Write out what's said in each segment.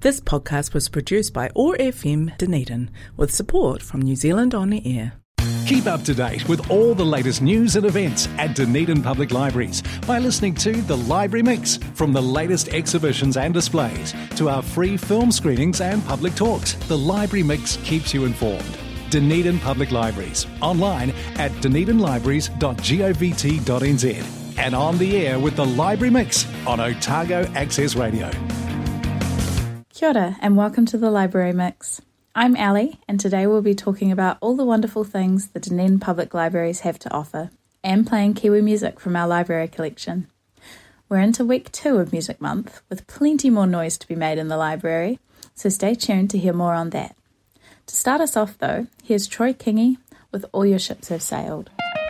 This podcast was produced by OAR FM Dunedin with support from New Zealand On Air. Keep up to date with all the latest news and events at Dunedin Public Libraries by listening to The Library Mix, from the latest exhibitions and displays to our free film screenings and public talks. The Library Mix keeps you informed. Dunedin Public Libraries, online at dunedinlibraries.govt.nz and on the air with The Library Mix on Otago Access Radio. Kia ora and welcome to The Library Mix. I'm Ali, and today we'll be talking about all the wonderful things the Dunedin Public Libraries have to offer, and playing Kiwi music from our library collection. We're into week 2 of Music Month, with plenty more noise to be made in the library, so stay tuned to hear more on that. To start us off though, here's Troy Kingi with All Your Ships Have Sailed.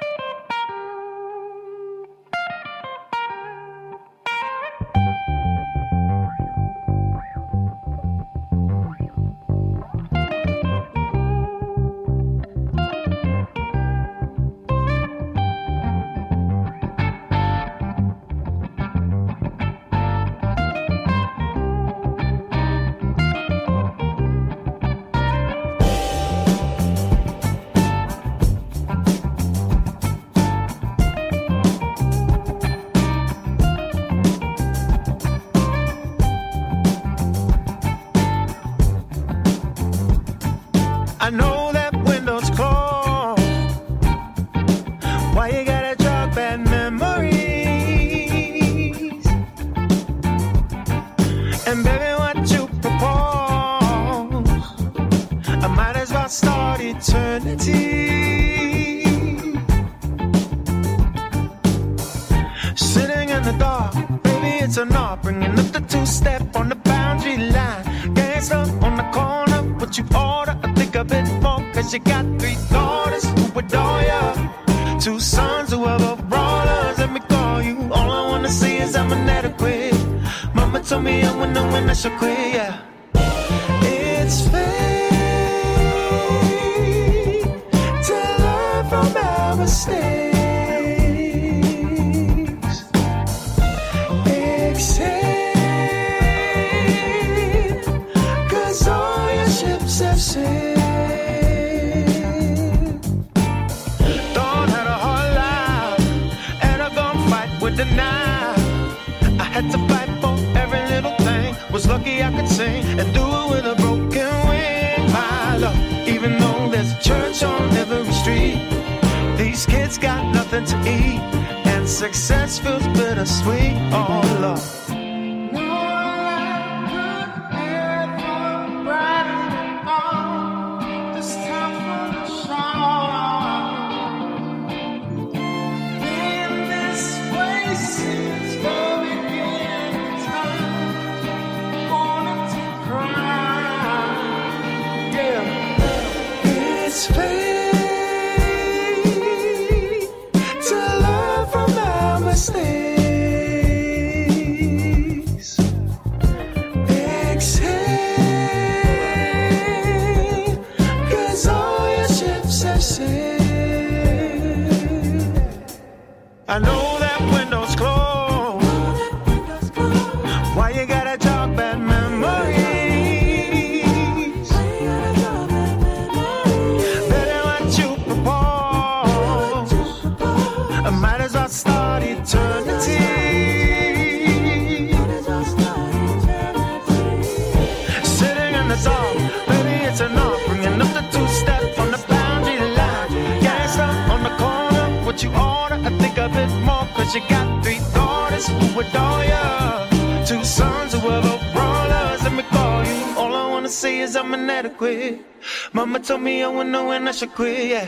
I know that window's closed. Why you gotta jog bad memories? And baby, what you propose, I might as well start eternity. Sitting in the dark, baby, it's a knock, bringing up the 2-step on the boundary line. Gangsta on the corner, what you order, I think a bit more, cause you got 3 daughters who adore ya, 2 sons who are both brawlers. Let me call you, all I wanna see is I'm inadequate. Mama told me I would know when I should quit, yeah. It's fate to learn from our mistakes. Exhale, cause all your ships have sailed. The night I had to fight for every little thing. Was lucky I could sing and do it with a broken wing. My love, even though there's a church on every street, these kids got nothing to eat, and success feels bittersweet. Oh Lord, it's fate to learn from our mistakes. Exhale, cause all your ships have sailed. I know that window's closed. Why you gotta jog bad memories? I might as well start eternity. Sitting in the dark, baby, it's a knock, bringing up the 2-step on the boundary line. Gangsta on the corner, what you order, I think a bit more, cause you got 3 daughters who adore ya, 2 sons who are both brawlers. Let me call you, all I wanna say is I'm inadequate. Mama told me I would know when I should quit, yeah.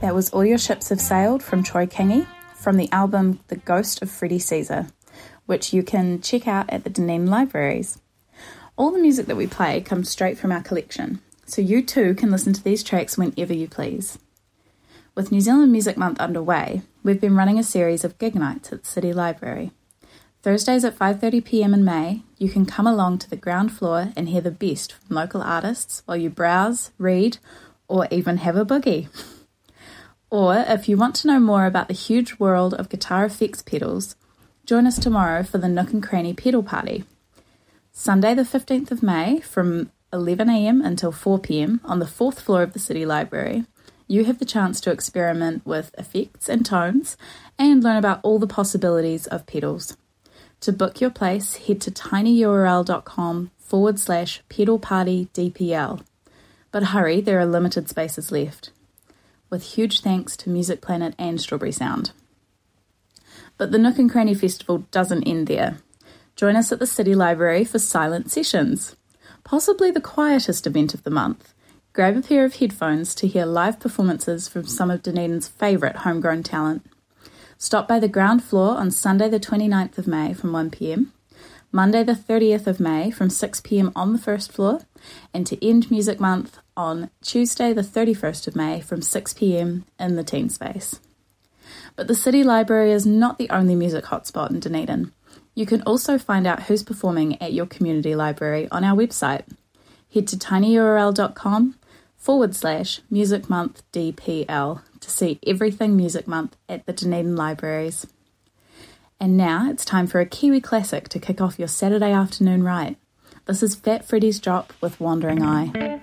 That was All Your Ships Have Sailed from Troy Kingi, from the album The Ghost of Freddie Caesar, which you can check out at the Dunedin Libraries. All the music that we play comes straight from our collection, so you too can listen to these tracks whenever you please. With New Zealand Music Month underway, we've been running a series of gig nights at the City Library. Thursdays at 5:30pm in May, you can come along to the ground floor and hear the best from local artists while you browse, read, or even have a boogie. Or, if you want to know more about the huge world of guitar effects pedals, join us tomorrow for the Nook and Cranny Pedal Party. Sunday the 15th of May from 11am until 4pm on the 4th floor of the City Library, you have the chance to experiment with effects and tones and learn about all the possibilities of pedals. To book your place, head to tinyurl.com/pedalpartydpl. But hurry, there are limited spaces left. With huge thanks to Music Planet and Strawberry Sound. But the Nook and Cranny Festival doesn't end there. Join us at the City Library for Silent Sessions, possibly the quietest event of the month. Grab a pair of headphones to hear live performances from some of Dunedin's favourite homegrown talent. Stop by the ground floor on Sunday the 29th of May from 1pm, Monday the 30th of May from 6pm on the first floor, and to end Music Month on Tuesday the 31st of May from 6pm in the Teen Space. But the City Library is not the only music hotspot in Dunedin. You can also find out who's performing at your community library on our website. Head to tinyurl.com/musicmonthdpl to see everything Music Month at the Dunedin Libraries. And now it's time for a Kiwi classic to kick off your Saturday afternoon right. This is Fat Freddy's Drop with Wandering Eye.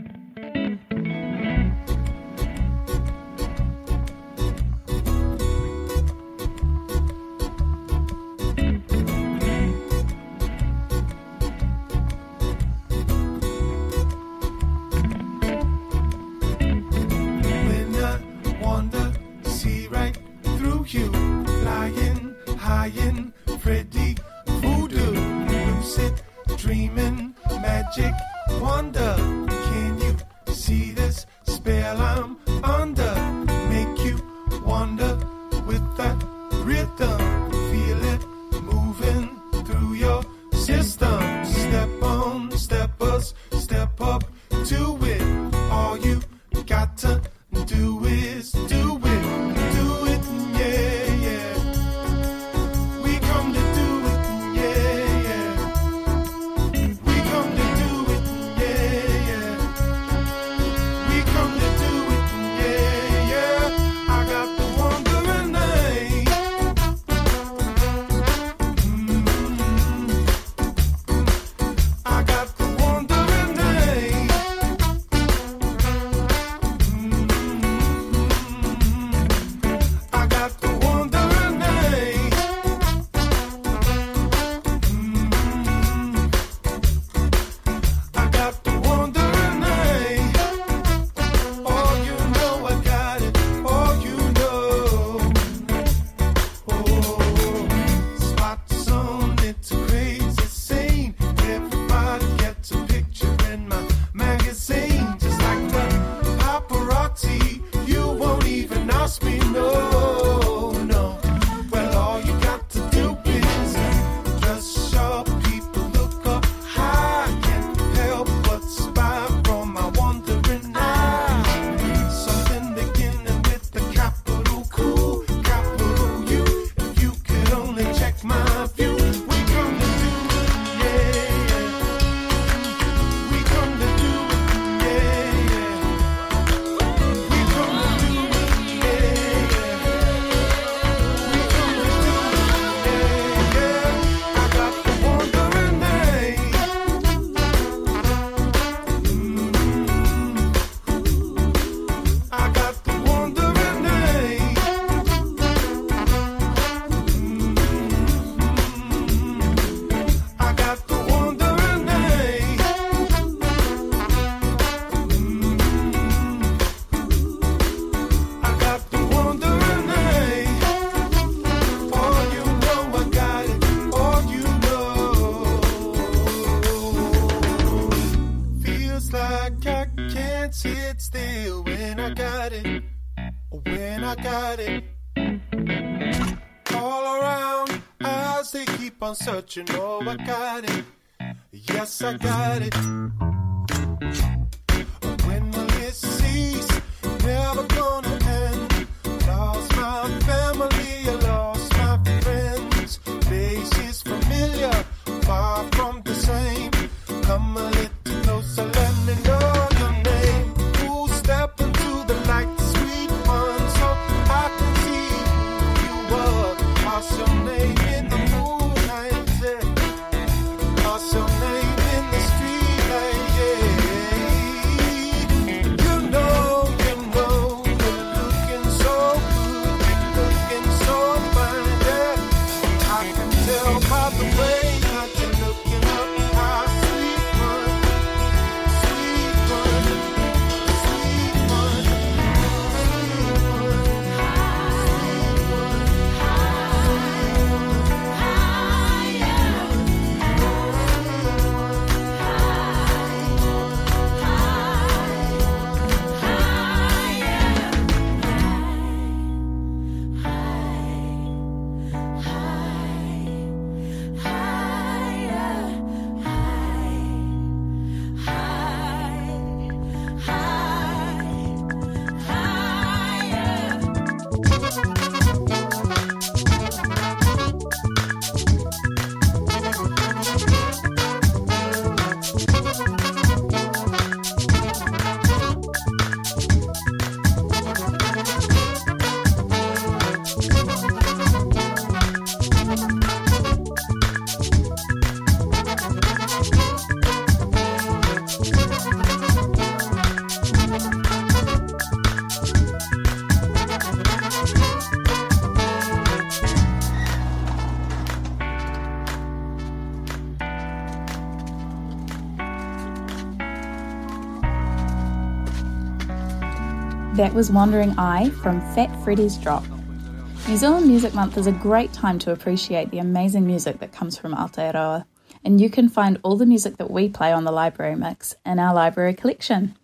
Freddy, voodoo, lucid, dreaming, magic, wonder. Can you see this spell I'm under? Make you wonder with that rhythm. Feel it moving through your system. Step on, steppers, step up to it. All you got to do is do it. Do it, yeah, yeah. We come to do it, yeah, yeah. We come to do it, yeah, yeah. We come to do it, yeah, yeah. I got the wandering eye. I got the wandering eye. I got the wandering eye. I got the wandering eye. Oh, you know I got it. Oh, you know. Oh, spots on it's a crazy scene. Everybody gets a picture in my magazine. Just like the paparazzi, you won't even ask me, no, no. Well, all you got to do is dress sharp, people look up high. Can't help but spy from my wandering eye. Something beginning with the capital Q, capital U. If you could only check my view. We come to do it, yeah, yeah. We come to do it, yeah, yeah. We come to do it, yeah, yeah. We come to do it, yeah, yeah. I got the wandering eye. I got the wandering eye. I got the wandering eye. I got the wandering eye. Oh, you know I got it. Oh, you know. Feels like I can't sit still when I got it. when I got it. All around, eyes they keep on searching. Oh, I got it. Yes, I got it. When will it cease? Never gonna end. Lost my family, I lost my friends. Faces familiar, far from the same. Come a little closer, let me know your name. Ooh, step into the light, sweet one, so I can see who you were. What's your name in the moonlight? Yeah. What's your name in the street light? Yeah. You know, you're looking so good, you're looking so fine. Yeah. I can tell by the way that you're looking up high. That was Wandering Eye from Fat Freddy's Drop. New Zealand Music Month is a great time to appreciate the amazing music that comes from Aotearoa, and you can find all the music that we play on the Library Mix in our library collection.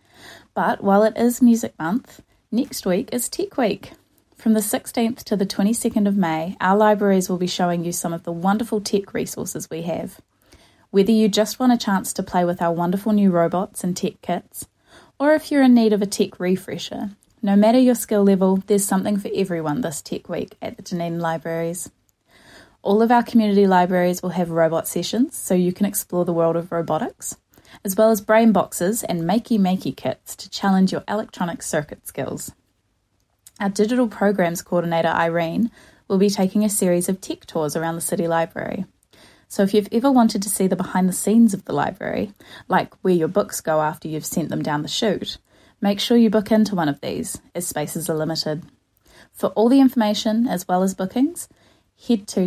But while it is Music Month, next week is Tech Week. From the 16th to the 22nd of May, our libraries will be showing you some of the wonderful tech resources we have. Whether you just want a chance to play with our wonderful new robots and tech kits, or if you're in need of a tech refresher, no matter your skill level, there's something for everyone this Tech Week at the Dunedin Libraries. All of our community libraries will have robot sessions so you can explore the world of robotics, as well as brain boxes and makey kits to challenge your electronic circuit skills. Our digital programs coordinator Irene will be taking a series of tech tours around the City Library. So if you've ever wanted to see the behind the scenes of the library, like where your books go after you've sent them down the chute, make sure you book into one of these, as spaces are limited. For all the information, as well as bookings, head to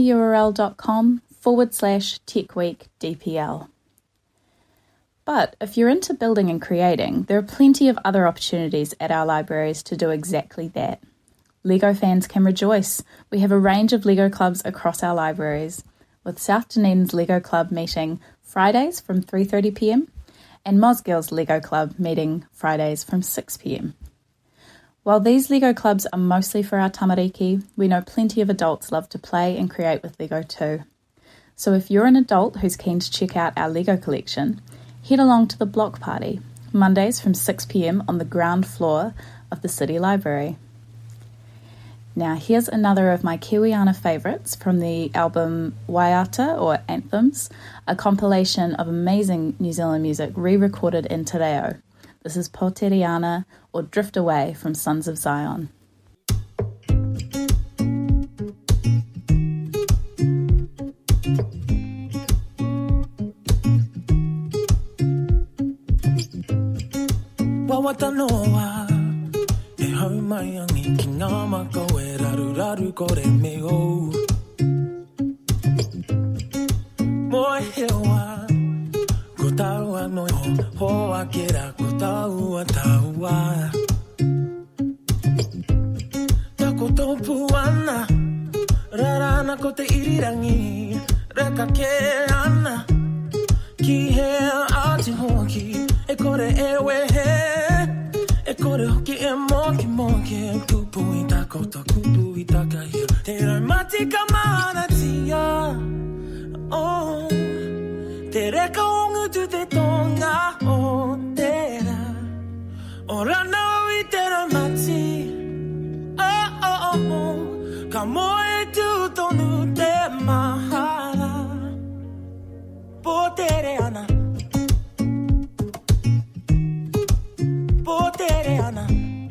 tinyurl.com/techweekdpl. But if you're into building and creating, there are plenty of other opportunities at our libraries to do exactly that. Lego fans can rejoice. We have a range of Lego clubs across our libraries, with South Dunedin's Lego Club meeting Fridays from 3:30pm and Mosgill's Lego Club meeting Fridays from 6pm. While these Lego clubs are mostly for our tamariki, we know plenty of adults love to play and create with Lego too. So if you're an adult who's keen to check out our Lego collection, head along to the Block Party, Mondays from 6pm on the ground floor of the City Library. Now here's another of my Kiwiana favourites from the album Waiata, or Anthems, a compilation of amazing New Zealand music re-recorded in Te Reo. This is Poteriana, or Drift Away from Sons of Zion. Wawatanoa e hau mai angi ki ngā mako e raru kore me o Moe hewa ko taua noi ho akera ko taua Tako topu ana rarana ko te irirangi reka ke ana ki he ati hoki e kore e wehe e kore hoki e moki ke kupu I ta kota kupu I ta kahia Te rau mati ka mana tia Oh Te reka ongu tu te tonga o tera Ora nau I te rau mati Oh oh oh oh Ka moe tu tonu te mahara Po tere ana Po tere ana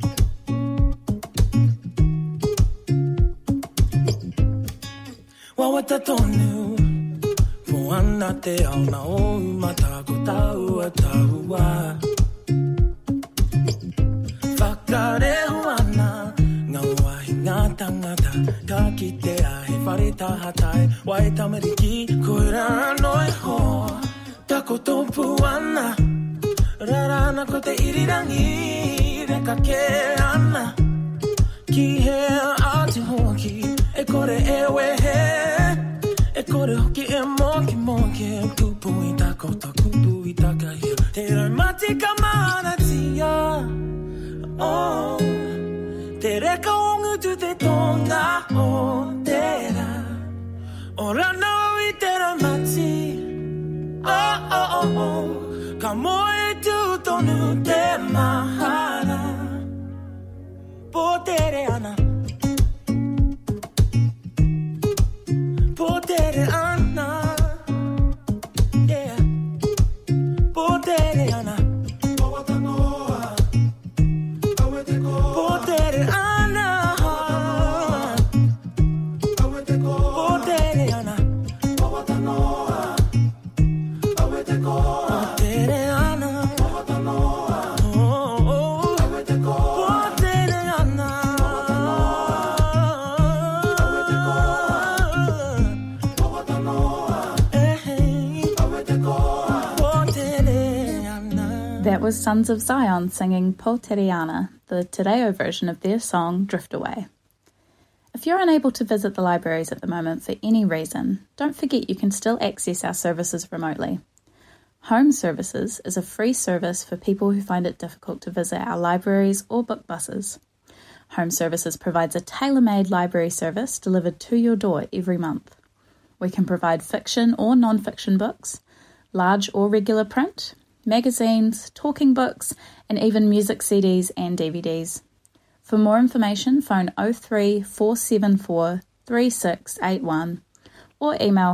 Wawata tonu Po ana te au na o mata ko tau a taua Whakarehu ana Ngā wahi ngā tangata Ka ki te ahe whare tahatai Wai tamariki koe rā noi ho Tako topu ana Rarana ko te irirangi Reka ke ana Ki he ati hoki E kore e wehe E kore hoki e moki moki Kupu I ta kota kupu I ta kahia Te rau mati ka mana tia Oh Te reka ongu tu te tonga o tera Ora nau I te rau mati Oh oh oh oh Ka moe tu tonu te mahara Po tere ana Po tere ana Yeah Po tere ana Po tere ana Po tere ana That was Sons of Zion singing Po Teriana, the Te Reo version of their song Drift Away. If you're unable to visit the libraries at the moment for any reason, don't forget you can still access our services remotely. Home Services is a free service for people who find it difficult to visit our libraries or book buses. Home Services provides a tailor-made library service delivered to your door every month. We can provide fiction or non-fiction books, large or regular print, magazines, talking books, and even music CDs and DVDs. For more information, phone 03 474 3681 or email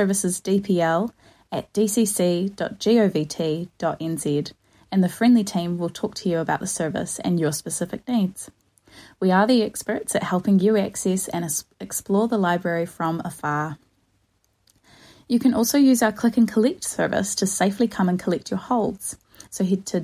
homeservicesdpl@dcc.govt.nz and the friendly team will talk to you about the service and your specific needs. We are the experts at helping you access and explore the library from afar. You can also use our click and collect service to safely come and collect your holds. So head to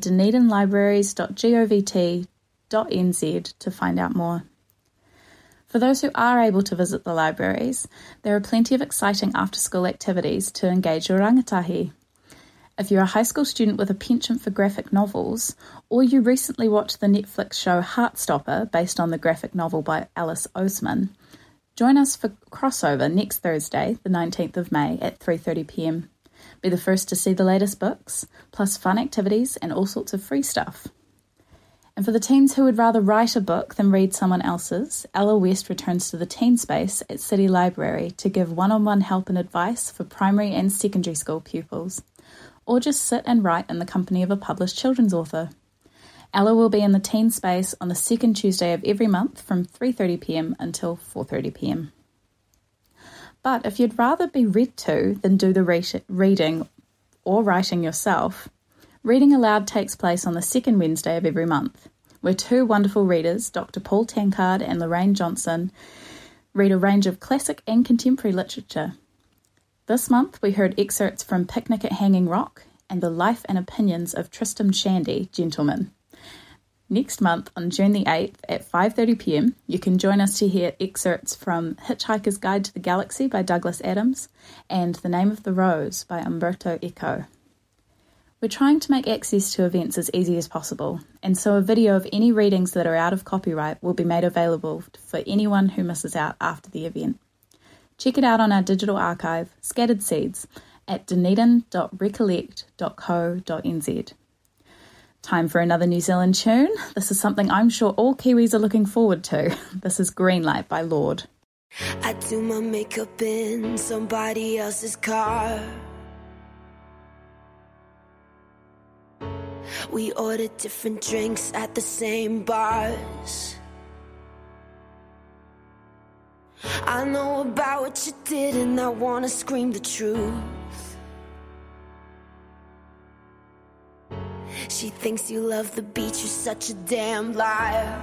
dunedinlibraries.govt.nz to find out more. For those who are able to visit the libraries, there are plenty of exciting after-school activities to engage your rangatahi. If you're a high school student with a penchant for graphic novels, or you recently watched the Netflix show Heartstopper based on the graphic novel by Alice Oseman, join us for Crossover next Thursday, the 19th of May at 3:30pm. Be the first to see the latest books, plus fun activities and all sorts of free stuff. And for the teens who would rather write a book than read someone else's, Ella West returns to the Teen Space at City Library to give one-on-one help and advice for primary and secondary school pupils, or just sit and write in the company of a published children's author. Ella will be in the Teen Space on the second Tuesday of every month from 3:30pm until 4:30pm. But if you'd rather be read to than do the reading or writing yourself, Reading Aloud takes place on the second Wednesday of every month, where two wonderful readers, Dr. Paul Tankard and Lorraine Johnson, read a range of classic and contemporary literature. This month we heard excerpts from Picnic at Hanging Rock and The Life and Opinions of Tristram Shandy, Gentleman. Next month, on June the 8th at 5:30pm, you can join us to hear excerpts from Hitchhiker's Guide to the Galaxy by Douglas Adams and The Name of the Rose by Umberto Eco. We're trying to make access to events as easy as possible, and so a video of any readings that are out of copyright will be made available for anyone who misses out after the event. Check it out on our digital archive, Scattered Seeds, at dunedin.recollect.co.nz. Time for another New Zealand tune. This is something I'm sure all Kiwis are looking forward to. This is Greenlight by Lorde. I do my makeup in somebody else's car. We order different drinks at the same bars. I know about what you did and I wanna scream the truth. She thinks you love the beach, you're such a damn liar.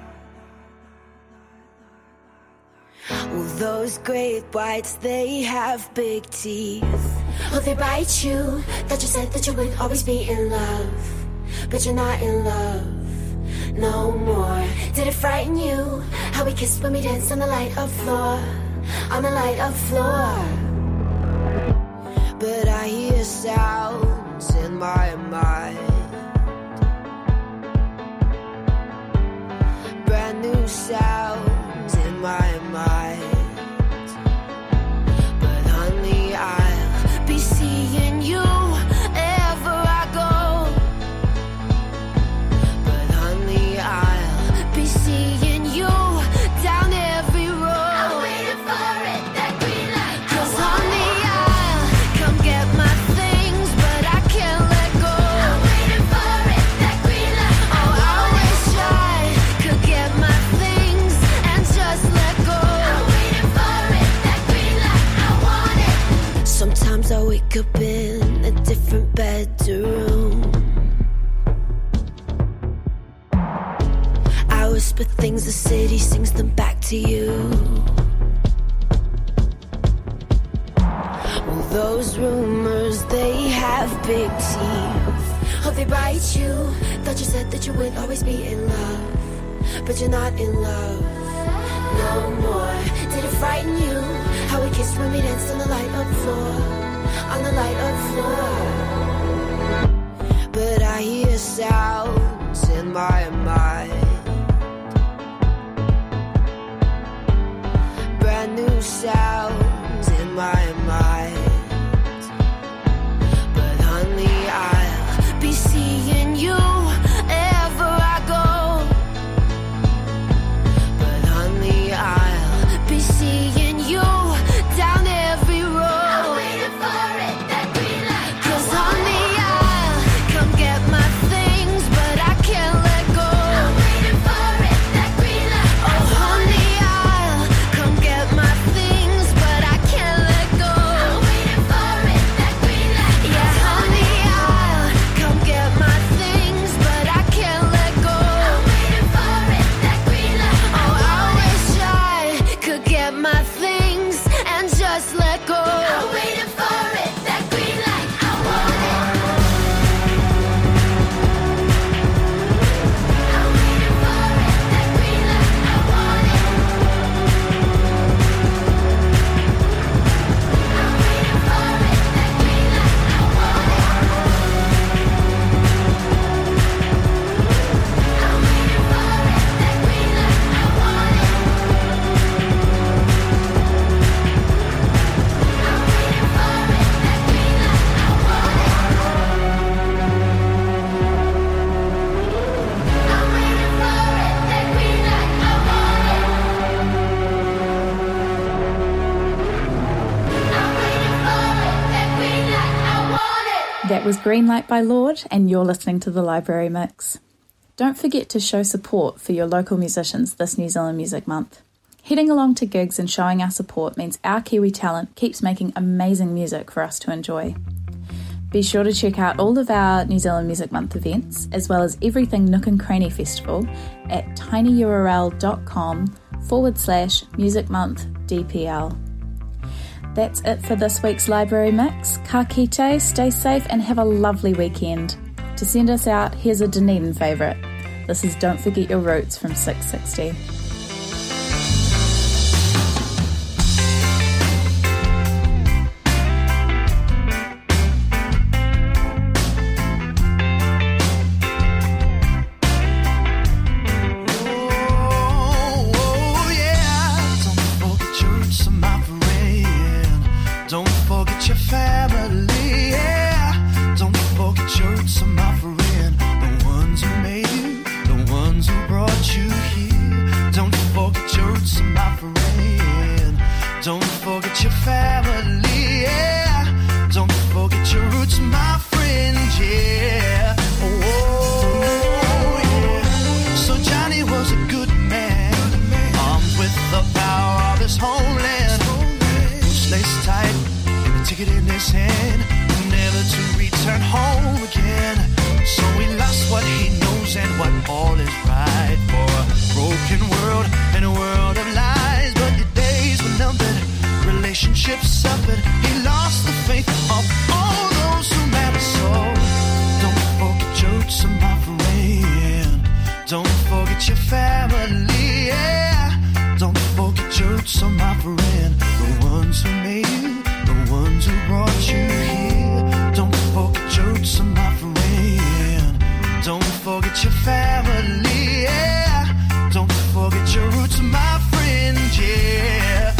Well, those great whites, they have big teeth. Oh, they bite you. That you said that you would always be in love, but you're not in love no more. Did it frighten you how we kissed when we danced on the light of floor, on the light of floor? But I hear sounds in my mind, brand new sounds in my mind. But honey, I'll be seeing you ever I go. But honey, I'll be seeing you down every road. I'm waiting for it, that green light. 'Cause honey, I'll come get my things, but I can't let go. I'm waiting for it, that green light. Oh, I wish I could get my things and just let go. I'm waiting for it, that green light. I want it. Sometimes I wake up in a different bedroom. I whisper things, the city sings them back to you. Well, those rumors, they have big teeth. Oh, they bite you. Thought you said that you would always be in love, but you're not in love no more. Did it frighten you how we kissed when we danced on the light of floor, on the light of floor? But I hear sounds in my mind, brand new sounds in my mind. But honey, I'll be seeing you ever I go. But honey, I'll be seeing you down every road. I'm waiting for it, that green light. 'Cause honey, I'll come get my things, but I can't let go. I'm waiting for it, that green light. Oh honey, I'll come get my things, but I can't let go. I'm waiting for it, that green light. Yeah, honey, I'll come get my things, but I can't let go. I'm waiting for it, that green light. Oh, I wish I could get my things and just let go. I'm waiting for it, that green light. I want it. I'm waiting for it, that green light. I want it. I'm waiting for it, that green light. I want it. I'm waiting for it, that green light. I want it. I'm waiting for it, that green light. I want it. I'm waiting for it, that green light. I want it. I'm waiting for it, that green light. I want it. That was Greenlight by Lorde, and you're listening to the Library Mix. Don't forget to show support for your local musicians this New Zealand Music Month. Heading along to gigs and showing our support means our Kiwi talent keeps making amazing music for us to enjoy. Be sure to check out all of our New Zealand Music Month events, as well as everything Nook and Cranny Festival at tinyurl.com/musicmonthdpl. That's it for this week's Library Mix. Ka kite, stay safe and have a lovely weekend. To send us out, here's a Dunedin favourite. This is Don't Forget Your Roots from 660. Family, yeah. Don't forget your roots, my friend. The one ones who brought you here. Don't forget your roots, my friend. Don't forget your family, yeah. Don't forget your roots, my friend, yeah. Oh, yeah. So Johnny was a good man, armed with the power of his homeland. Laced tight, and a ticket in his hand, never to return home again. So he lost what he knows and what all is right for a broken world and a world of lies. But the days were numbered, relationships suffered. He lost the faith of all those who matter. So don't forget your roots, my friend. Don't forget your family, yeah. Don't forget your roots, my friend. The ones who made you, the ones who brought you here. Don't forget your roots, my friend. Don't forget your family, yeah. Don't forget your roots, my friend, yeah.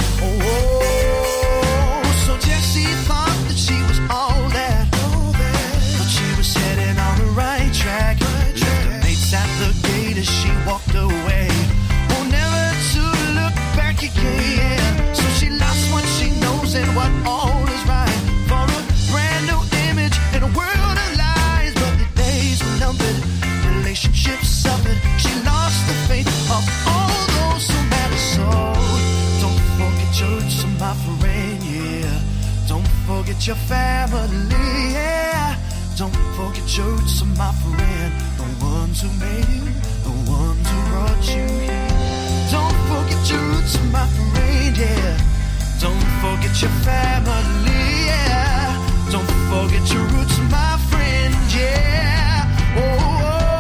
Oh, so Jessie thought that she was all that, but she was heading on the right track. Left her mates at the gate as she walked away. Oh, never to look back again. So she lost what she knows and what all is right for a brand new image in a world of lies. But the days were numbered, relationships suffered. She lost the faith of all those who matter. So don't forget your roots, my friend, yeah. Don't forget your family, yeah. Don't forget your roots, my friend. The ones who made you, the ones who brought you here. Don't forget your roots, my friend, yeah. Don't forget your family, yeah. Don't forget your roots, my friend, yeah. Oh,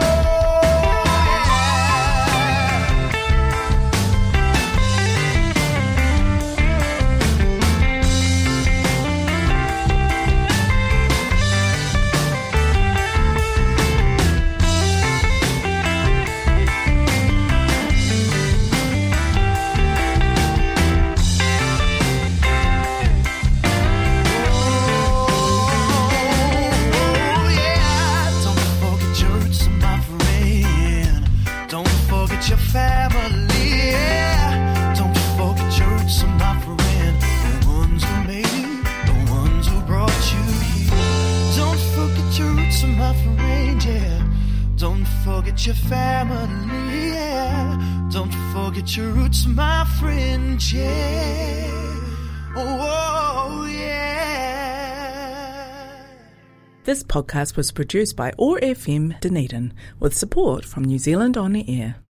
your family, yeah. Don't forget your roots, my friend. The ones who made you, the ones who brought you here. Don't forget your roots, my friend, yeah. Don't forget your family, yeah. Don't forget your roots, my friend, yeah. Oh, yeah. This podcast was produced by OAR FM Dunedin with support from New Zealand On Air.